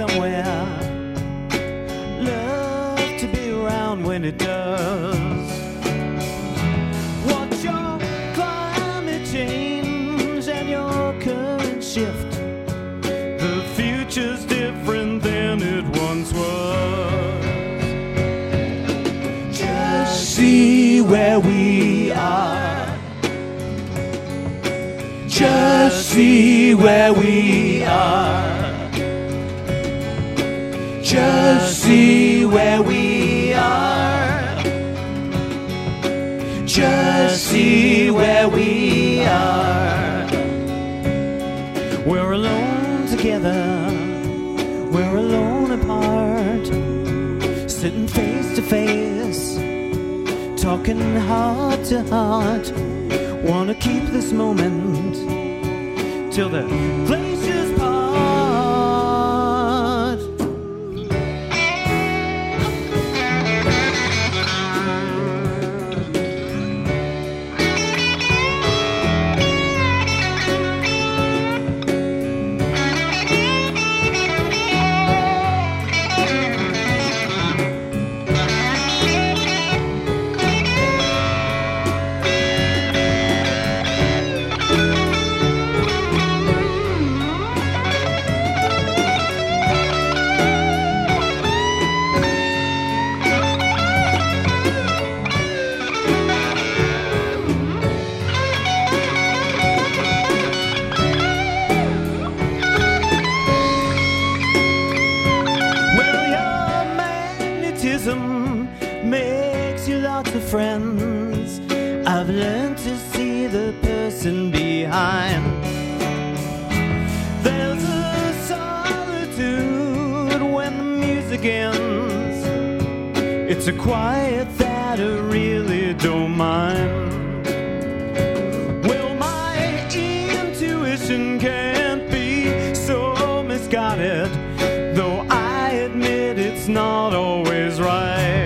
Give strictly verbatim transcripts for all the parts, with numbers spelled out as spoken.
somewhere. Love to be around when it does. Watch your climate change and your current shift. The future's different than it once was. Just see where we are. Just see where we are. Just see where we are. Just see where we are. We're alone together. We're alone apart. Sitting face to face. Talking heart to heart. Wanna keep this moment till the glaciers part. Makes you lots of friends. I've learned to see the person behind. There's a solitude when the music ends. It's a quiet that I really don't mind. Well, my intuition can't be so misguided, though I admit it's not always right.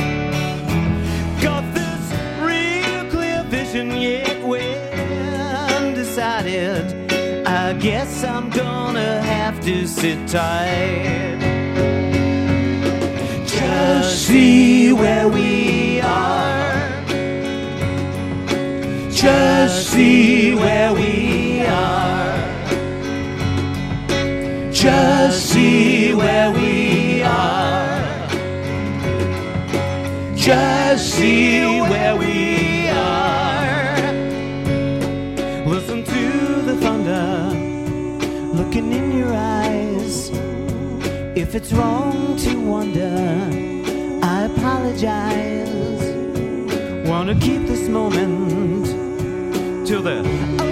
Got this real clear vision, yet we're undecided. I guess I'm gonna have to sit tight. Just see where we are. Just see where we are. Just see where we are. Just see where we are. Listen to the thunder looking in your eyes. If it's wrong to wonder, I apologize. Wanna keep this moment till the